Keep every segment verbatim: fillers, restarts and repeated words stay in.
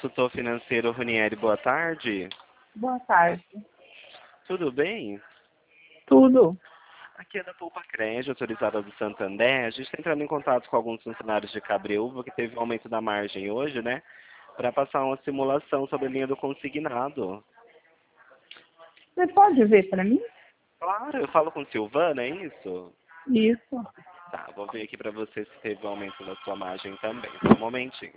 consultor financeiro Ronieri, boa tarde. Boa tarde. Tudo bem? Tudo. Aqui é da Poupa Crédito, autorizada do Santander. A gente está entrando em contato com alguns funcionários de Cabreúva, que teve um aumento da margem hoje, né? Para passar uma simulação sobre a linha do consignado. Você pode ver para mim? Claro, eu falo com Silvana, é isso? Isso. Tá, vou ver aqui para você se teve um aumento da sua margem também. Só um momentinho.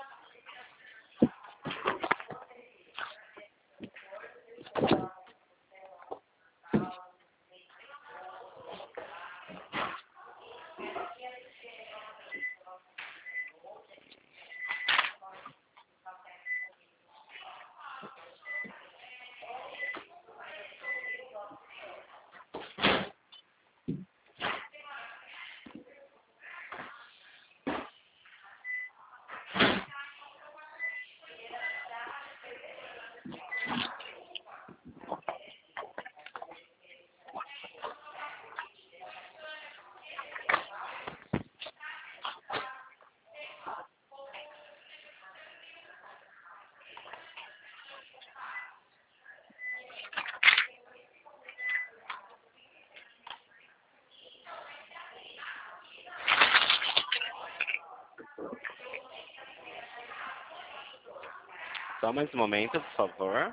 Só mais um momento, por favor.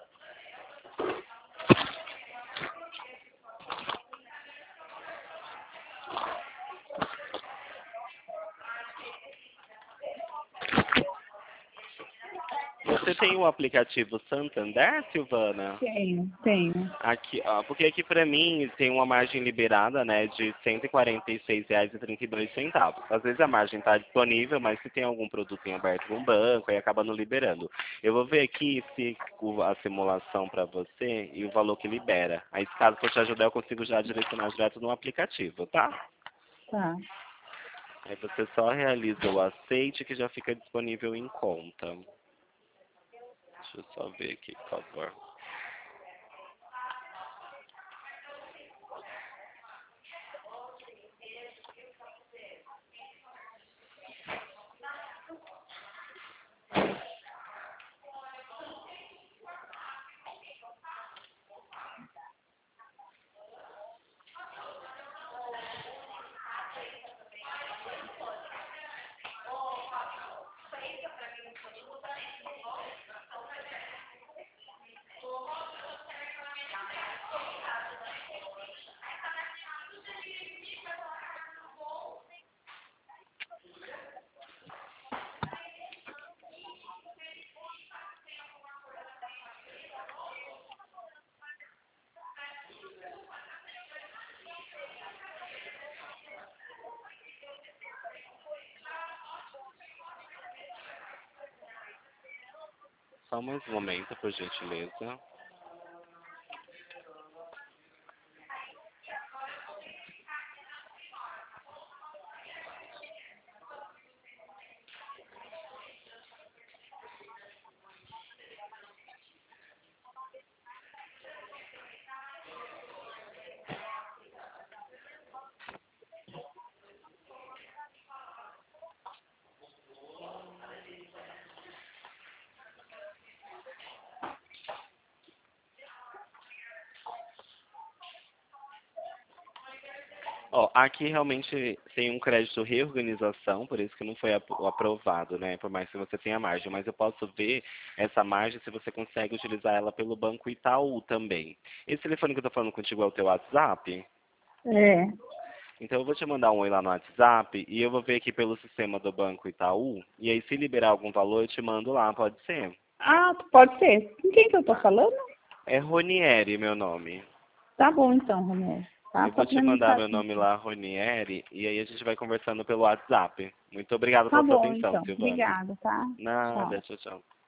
Você tem o aplicativo Santander, Silvana? Tenho, tenho. Aqui, ó, porque aqui para mim tem uma margem liberada, né, de cento e quarenta e seis reais e trinta e dois centavos. Às vezes a margem está disponível, mas se tem algum produto em aberto no banco, aí acaba não liberando. Eu vou ver aqui se o- a simulação para você e o valor que libera. Aí, se caso for te ajudar, eu consigo já direcionar direto no aplicativo, tá? Tá. Aí você só realiza o aceite que já fica disponível em conta. Deixa eu só ver aqui, por favor. Só mais um momento, por gentileza. Ó, aqui realmente tem um crédito reorganização, por isso que não foi apro- aprovado, né? Por mais que você tenha margem. Mas eu posso ver essa margem se você consegue utilizar ela pelo Banco Itaú também. Esse telefone que eu tô falando contigo é o teu WhatsApp? É. Então eu vou te mandar um oi lá no WhatsApp e eu vou ver aqui pelo sistema do Banco Itaú. E aí, se liberar algum valor, eu te mando lá, pode ser? Ah, pode ser. Com quem que eu tô falando? É Ronieri, meu nome. Tá bom então, Romero. Eu Passa vou te pra mim, mandar tá? meu nome lá, Ronieri, e aí a gente vai conversando pelo WhatsApp. Muito obrigado Tá pela sua bom atenção, então. Silvana. Obrigada, tá? Tchau. Nada, tchau, tchau.